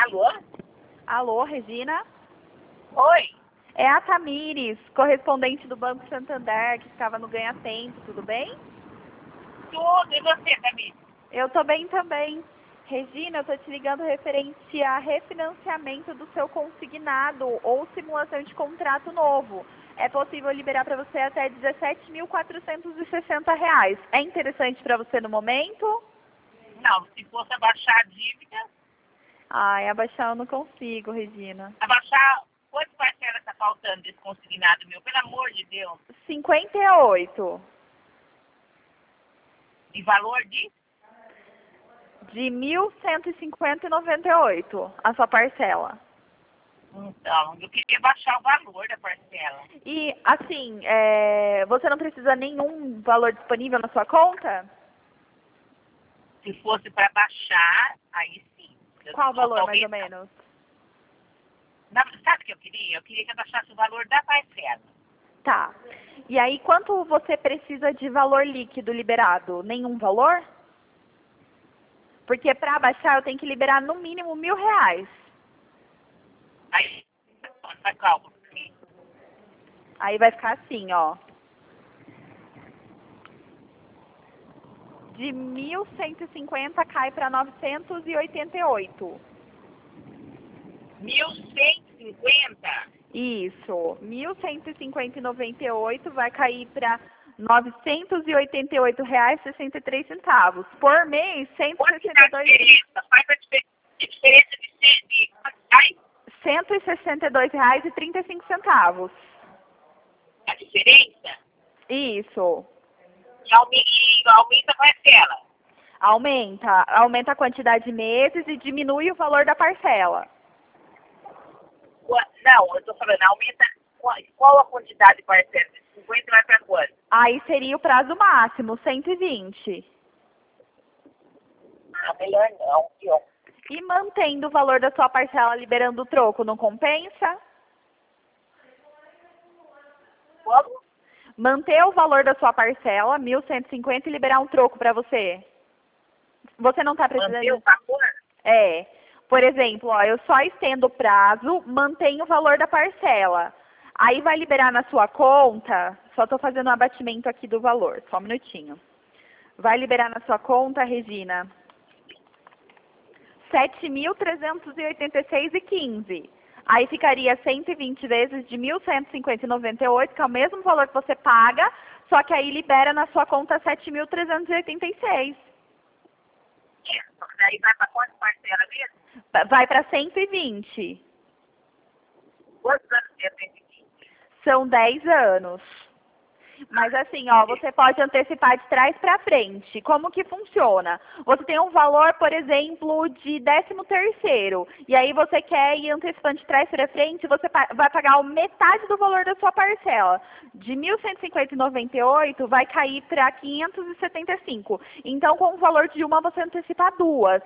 Alô? Alô, Regina? Oi. É a Tamires, correspondente do Banco Santander, que ficava no Ganha Tempo, tudo bem? Tudo, e você, Tamires? Eu tô bem também. Regina, eu tô te ligando referente a refinanciamento do seu consignado ou simulação de contrato novo. É possível liberar para você até R$ 17.460. É interessante para você no momento? Não, se fosse abaixar a dívida, Ai, abaixar eu não consigo, Regina. abaixar, quanto parcela está faltando desse consignado meu? Pelo amor de Deus. 58. De valor de? De 1.150,98 a sua parcela. Então, eu queria baixar o valor da parcela. E, assim, você não precisa nenhum valor disponível na sua conta? Se fosse para baixar, aí sim. Qual valor, mais Talvez, ou menos? sabe o que eu queria? Eu queria que abaixasse o valor da parcela. Tá. E aí, quanto você precisa de valor líquido liberado? Nenhum valor? Porque para baixar eu tenho que liberar no mínimo R$ 1.000. Aí, faz cálculo para mim. Aí vai ficar assim, ó. De 1.150 cai para 988. 1.150. Isso. 1.150,98 vai cair para R$ 988,63. Por mês, Quanto que dá a diferença? Faz a diferença de ai, R$ 162,35. a diferença Isso. e aumenta a parcela. Aumenta a quantidade de meses e diminui o valor da parcela. Não, eu estou falando, aumenta qual a quantidade de parcela? De 50 vai para quanto? Aí seria o prazo máximo, 120. Ah, melhor não, viu? E mantendo o valor da sua parcela liberando o troco, não compensa? Como? Manter o valor da sua parcela, 1.150, e liberar um troco para você. Você não está Manter precisando... o valor? É. Por exemplo, ó, eu só estendo o prazo, mantenho o valor da parcela. Aí vai liberar na sua conta, só estou fazendo um abatimento aqui do valor, só um minutinho. Vai liberar na sua conta, Regina, R$ 7.386,15. Aí ficaria 120 vezes de 1.150,98, que é o mesmo valor que você paga, só que aí libera na sua conta 7.386. Só que daí vai para quantas parcelas mesmo? Vai para 120. Quantos anos tem a 120? São 10 anos. Mas assim, ó, você pode antecipar de trás para frente. Como que funciona? Você tem um valor, por exemplo, de 13º, e aí você quer ir antecipando de trás para frente, você vai pagar metade do valor da sua parcela. De 1.150,98 vai cair para 575. Então, com o valor de uma, você antecipa duas.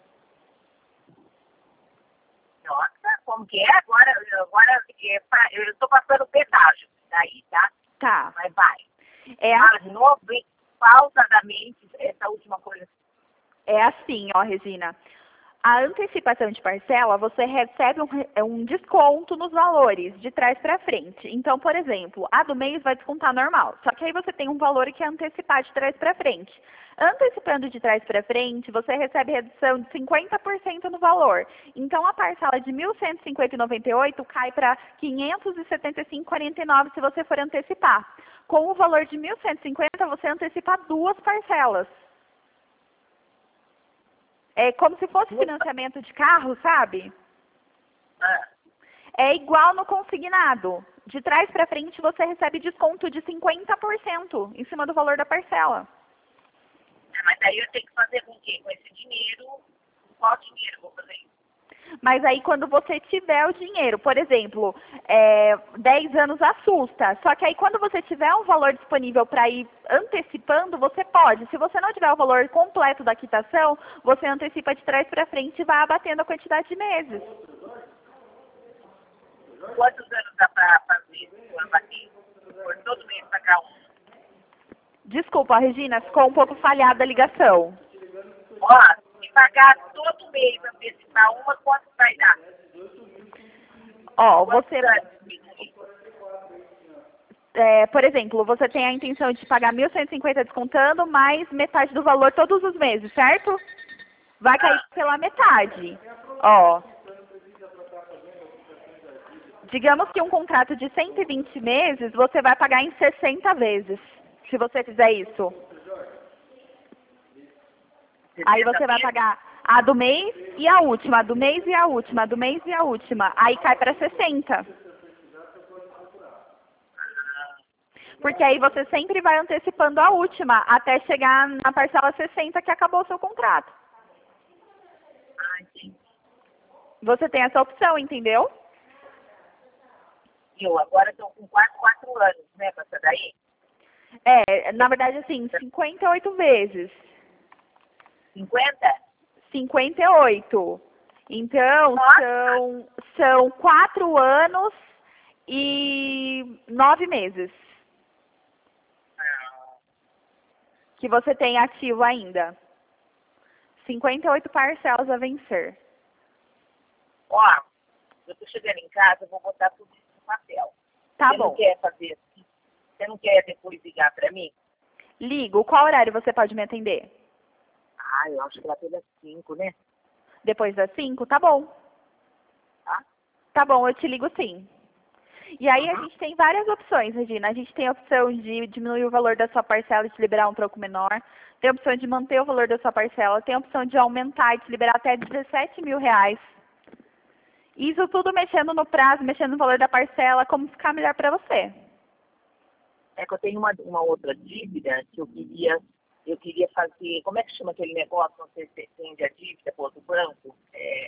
Nossa, como que é? Agora eu estou passando o pedágio daí, tá? Tá. Mas vai. É, Fala de novo, bem pausadamente, essa última coisa. é assim, ó, Regina. A antecipação de parcela, você recebe um desconto nos valores de trás para frente. Então, por exemplo, a do mês vai descontar normal. Só que aí você tem um valor que é antecipar de trás para frente. Antecipando de trás para frente, você recebe redução de 50% no valor. Então, a parcela de 1.150,98 cai para 575,49 se você for antecipar. Com o valor de 1.150, você antecipa duas parcelas. É como se fosse financiamento de carro, sabe? Ah, É igual no consignado. De trás para frente você recebe desconto de 50% em cima do valor da parcela. mas aí eu tenho que fazer com o quê? Com esse dinheiro, qual dinheiro eu vou fazer isso? Mas aí quando você tiver o dinheiro, por exemplo, 10 anos assusta. Só que aí quando você tiver um valor disponível para ir antecipando, você pode. Se você não tiver o valor completo da quitação, você antecipa de trás para frente e vai abatendo a quantidade de meses. Quantos anos dá para fazer isso? Por todo mês pagar um? Desculpa, Regina, ficou um pouco falhada a ligação. Ó, se pagar todo mês, antecipar uma, quanto vai dar? Ó, Quantos você, anos? por exemplo, você tem a intenção de pagar 1.150 descontando, mais metade do valor todos os meses, certo? Vai cair pela metade. Ó, digamos que um contrato de 120 meses, você vai pagar em 60 vezes, se você fizer isso. Aí você vai pagar a do mês e a última, a do mês e a última, a do mês e a última. Aí cai para 60. Porque aí você sempre vai antecipando a última, até chegar na parcela 60 que acabou o seu contrato. Ah, entendi. Você tem essa opção, entendeu? Eu agora estou com quase 4 anos, né, com essa daí? Na verdade, assim, 58 vezes. 50? 58. Então, Nossa! são 4 anos e 9 meses Ah, que você tem ativo ainda. 58 parcelas a vencer. ó, eu estou chegando em casa, eu vou botar tudo isso no papel. Tá Você não bom. quer fazer assim? Você não quer depois ligar para mim? Ligo. Qual horário você pode me atender? Ah, eu acho que lá pelas 5, né? Depois das 5? Tá bom. Tá? Tá bom, eu te ligo sim. E aí a gente tem várias opções, Regina. A gente tem a opção de diminuir o valor da sua parcela e te liberar um troco menor. Tem a opção de manter o valor da sua parcela. Tem a opção de aumentar e te liberar até 17 mil reais. Isso tudo mexendo no prazo, mexendo no valor da parcela, como ficar melhor para você. É que eu tenho uma outra dívida que eu queria fazer, como é que chama aquele negócio quando você vende a dívida para outro banco?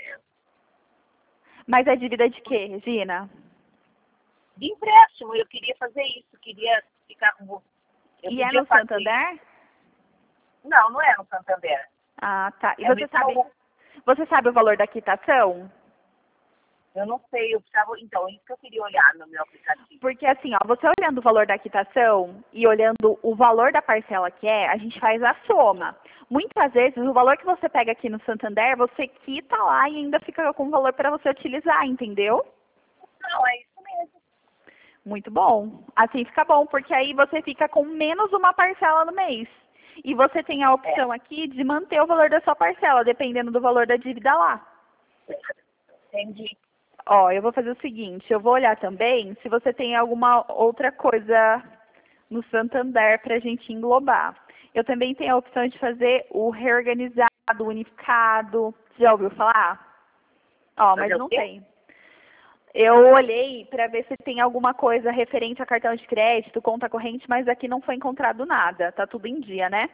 Mas é dívida de quê, Regina? De empréstimo, eu queria fazer isso, queria ficar com você. Eu E é podia no fazer Santander? isso. Não, não é no Santander. Ah, tá. E É no Itaú. você sabe o valor da quitação? Eu não sei, eu precisava. Então, isso que eu queria olhar no meu aplicativo. Porque assim, ó, você olhando o valor da quitação e olhando o valor da parcela que é, a gente faz a soma. Muitas vezes, o valor que você pega aqui no Santander, você quita lá e ainda fica com o valor para você utilizar, entendeu? Não, é isso mesmo. Muito bom. Assim fica bom, porque aí você fica com menos uma parcela no mês. E você tem a opção aqui de manter o valor da sua parcela, dependendo do valor da dívida lá. Entendi. Ó, eu vou fazer o seguinte, eu vou olhar também se você tem alguma outra coisa no Santander para a gente englobar. Eu também tenho a opção de fazer o reorganizado, unificado. Já ouviu falar? Ó, mas Fazer o não quê? tem. Eu olhei para ver se tem alguma coisa referente a cartão de crédito, conta corrente, mas aqui não foi encontrado nada. Tá tudo em dia, né?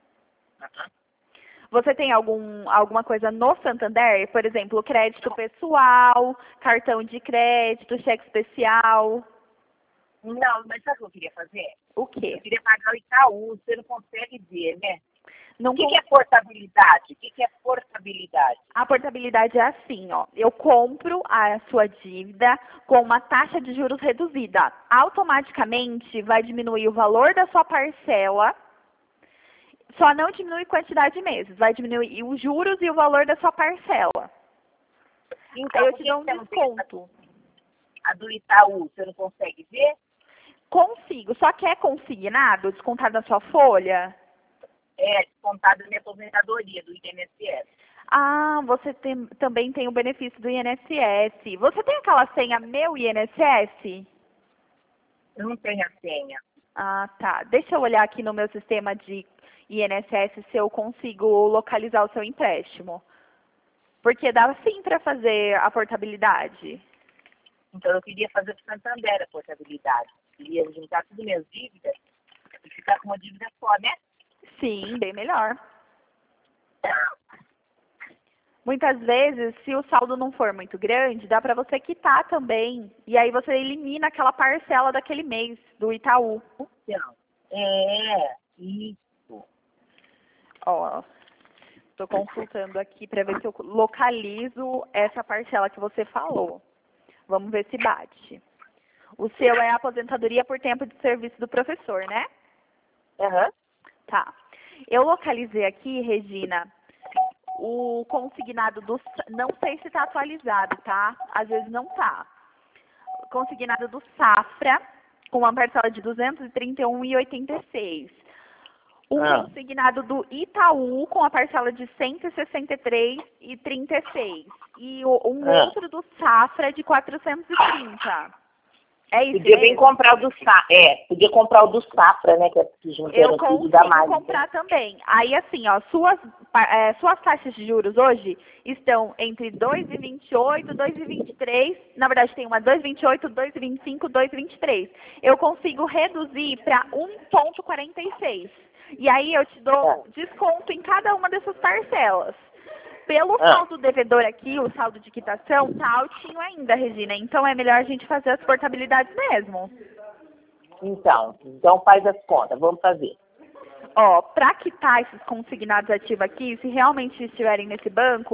Você tem alguma coisa no Santander? Por exemplo, crédito pessoal, cartão de crédito, cheque especial. Não, mas sabe o que eu queria fazer? O Eu quê? queria pagar o Itaú, você não consegue ver, né? Não O que é portabilidade? O que é portabilidade? A portabilidade é assim, ó. Eu compro a sua dívida com uma taxa de juros reduzida. Automaticamente vai diminuir o valor da sua parcela. Só não diminui quantidade de meses. Vai diminuir os juros e o valor da sua parcela. Então, Aí eu por te que dou um você não tem desconto. a do Itaú? Você não consegue ver? Consigo. Só que é consignado, descontado na sua folha? É descontado da minha aposentadoria, do INSS. Ah, você também tem o benefício do INSS. Você tem aquela senha Meu INSS? Eu não tenho a senha. Ah, tá. Deixa eu olhar aqui no meu sistema de INSS se eu consigo localizar o seu empréstimo. Porque dá sim para fazer a portabilidade. Então, eu queria fazer para o Santander a portabilidade. Queria juntar tudo minhas dívidas e ficar com uma dívida só, né? Sim, bem melhor. Muitas vezes, se o saldo não for muito grande, dá para você quitar também. E aí você elimina aquela parcela daquele mês, do Itaú. Então, isso. Ó, estou consultando aqui para ver se eu localizo essa parcela que você falou. Vamos ver se bate. O seu é a aposentadoria por tempo de serviço do professor, né? Aham. Tá. Eu localizei aqui, Regina, o consignado do... Não sei se está atualizado, tá? Às vezes não tá. Consignado do Safra, com uma parcela de R$ 231,86. O consignado do Itaú, com a parcela de R$ 163,36. E outro do Safra de R$ 430. É isso podia bem mesmo? comprar o do Safra. Podia comprar o do Safra, né? Que é Eu consigo comprar também. Aí, assim, ó, suas taxas de juros hoje estão entre 2,28 e 2,23. Na verdade, tem uma 2,28, 2,25, 2,23. Eu consigo reduzir para 1,46. E aí eu te dou desconto em cada uma dessas parcelas. Pelo saldo devedor aqui, o saldo de quitação, tá altinho ainda, Regina. Então é melhor a gente fazer as portabilidades mesmo. Então faz as contas, vamos fazer. Ó, para quitar esses consignados ativos aqui, se realmente estiverem nesse banco,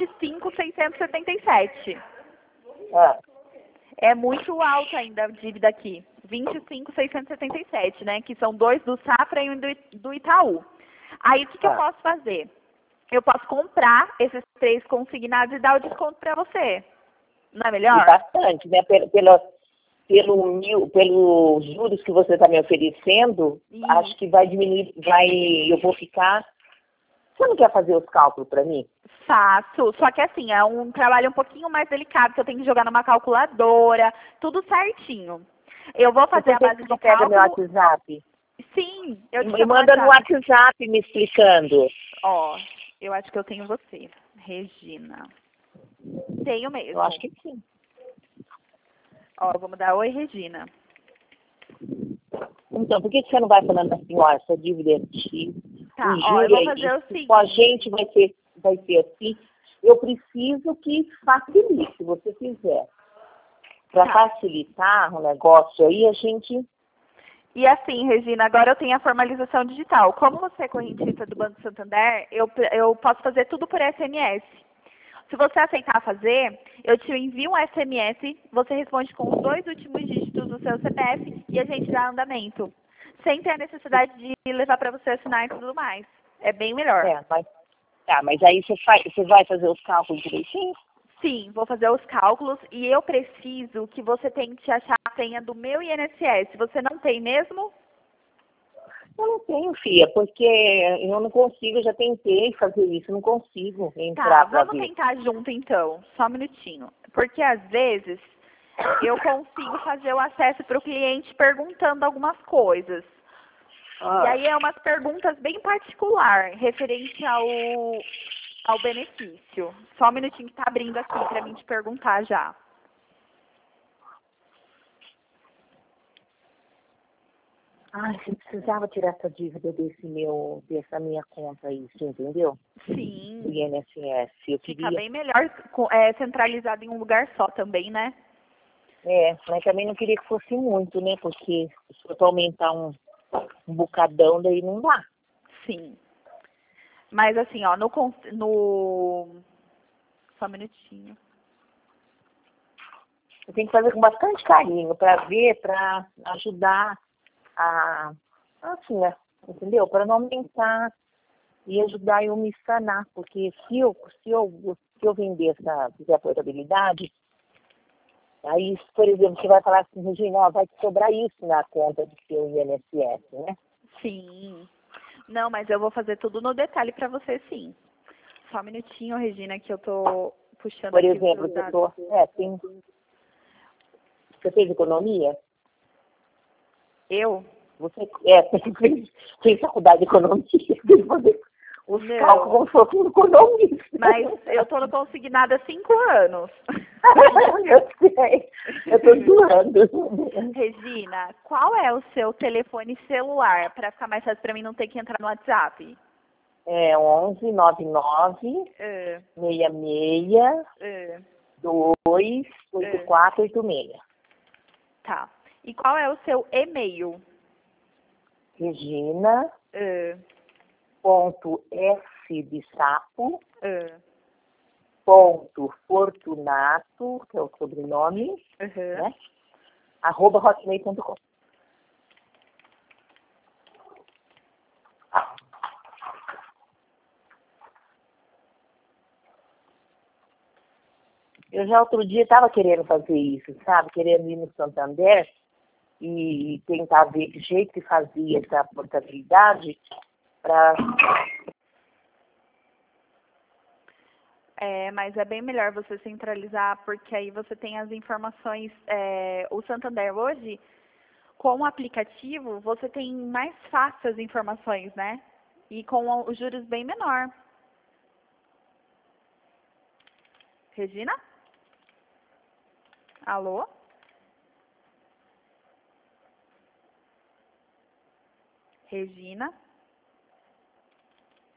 25.677. É muito alta ainda a dívida aqui. 25.677, né? Que são 2 do Safra e 1 do Itaú. Aí o que eu posso fazer? Eu posso comprar esses 3 consignados e dar o desconto para você. Não é melhor? E bastante, né? Pelos juros que você está me oferecendo, acho que vai diminuir, eu vou ficar... Você não quer fazer os cálculos para mim? Faço, só que assim, é um trabalho um pouquinho mais delicado, que eu tenho que jogar numa calculadora, tudo certinho. Eu vou fazer a base de cálculo... meu WhatsApp? Sim, eu te Me manda no WhatsApp me explicando. Ó, eu acho que eu tenho você, Regina. Tenho mesmo. Eu acho que sim. Ó, vamos dar oi, Regina. Então, por que você não vai falando assim, ó, essa dívida é X, tá, o ó, eu juro vou fazer o seguinte. Com a gente vai ser assim. Eu preciso que facilite, se você quiser. Para facilitar o negócio aí, a gente... E assim, Regina, agora eu tenho a formalização digital. Como você é correntista do Banco Santander, eu posso fazer tudo por SMS. Se você aceitar fazer, eu te envio um SMS, você responde com os 2 últimos dígitos do seu CPF e a gente dá andamento. Sem ter a necessidade de levar para você assinar e tudo mais. É bem melhor. Mas aí você vai fazer os cálculos direitinho? Sim, vou fazer os cálculos e eu preciso que você tente achar a senha do meu INSS. Você não tem mesmo? Eu não tenho, filha, porque eu não consigo, eu já tentei fazer isso, não consigo entrar pra ver. Vamos tentar junto então, só um minutinho. Porque às vezes eu consigo fazer o acesso para o cliente perguntando algumas coisas. E aí é umas perguntas bem particular, referente ao benefício. Só um minutinho que tá abrindo aqui para mim te perguntar já. Você precisava tirar essa dívida dessa minha conta aí, você entendeu? Sim. Do INSS. Fica bem melhor centralizado em um lugar só também, né? Mas também não queria que fosse muito, né? Porque se for aumentar um bocadão, daí não dá. Sim. Mas assim, ó, Só um minutinho. Eu tenho que fazer com bastante carinho para ver, para ajudar assim, entendeu? Para não aumentar e ajudar eu me sanar, porque se eu vender fizer a portabilidade, aí, por exemplo, você vai falar assim, Regina, vai te sobrar isso na conta do seu INSS, né? Sim. Não, mas eu vou fazer tudo no detalhe para você, sim. Só um minutinho, Regina, que eu tô puxando por aqui. Por exemplo, você fez economia? Eu? Você fez faculdade de economia, tem fazer os cálculos como se fosse um economista. Mas eu tô no consignado há 5 anos. Eu sei, eu tô zoando. Regina, qual é o seu telefone celular, para ficar mais fácil para mim não ter que entrar no WhatsApp? 11 99 66 2 8486. Tá. E qual é o seu e-mail? Regina ponto S de sapo ponto Fortunato, que é o sobrenome, né? @hotmail.com. Eu já outro dia estava querendo fazer isso, sabe? Querendo ir no Santander e tentar ver que jeito que fazia essa portabilidade para... Mas é bem melhor você centralizar, porque aí você tem as informações. O Santander hoje, com o aplicativo, você tem mais fácil as informações, né? E com os juros bem menor. Regina? Alô? Regina?